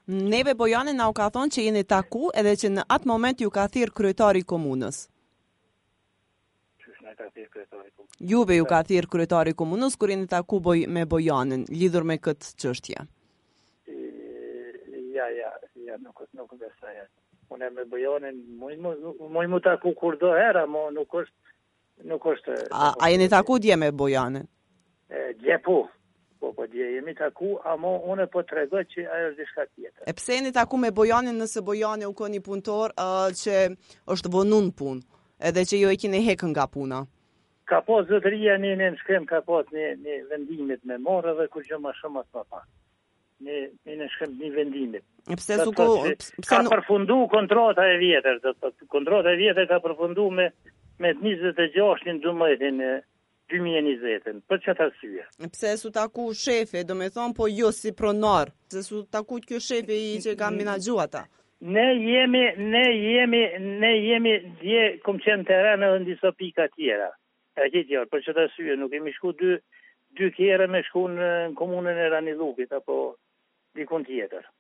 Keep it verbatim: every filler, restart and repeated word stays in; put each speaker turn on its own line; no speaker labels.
Neve Bojane na u ka thonë që jeni taku edhe që në atë moment ju ka thirr kryetari i komunës.
Qysh na ka thirr kryetari i komunës?
Juve ju ka thirr kryetari i komunës kur jeni taku boj, me Bojanin lidhur me këtë çështje.
Ja, ja, ja, nuk nuk besoj. Unë me Bojanin muj muj mu taku kur do hera, mo nuk është nuk është.
A, a jeni taku dje me Bojanin?
Dje po. Po, po, dje jemi taku, ama unë po të regoj që ajo është diçka tjetër.
E pse jeni taku me Bojanin nëse Bojani u ka një punëtor uh, që është vonun punë, edhe që jo e keni hekën nga puna?
Ka pas zotëria një në shkrim, ka pas një, një vendimit me marrë dhe kur gjë ma shumë atë pa. Një, një në shkrim një vendimit.
E pse su ko...
Ka përfundu kontrata e vjetër, kontrata e vjetër ka përfundu me, me njëzet e gjashtin dëmëtin dy mijë e njëzet, për që të arsye.
Pse su taku shefe, do me thonë, po jo si pronar, se su taku kjo shefe i që ka menaxhu ata.
Ne jemi, ne jemi, ne jemi, dje kom qenë teren edhe në disa pika tjera. E që tjerë, për që të arsye, nuk kemi shku dy, dy kjere me shku në komunën e Ranilukit, apo dikun tjetër.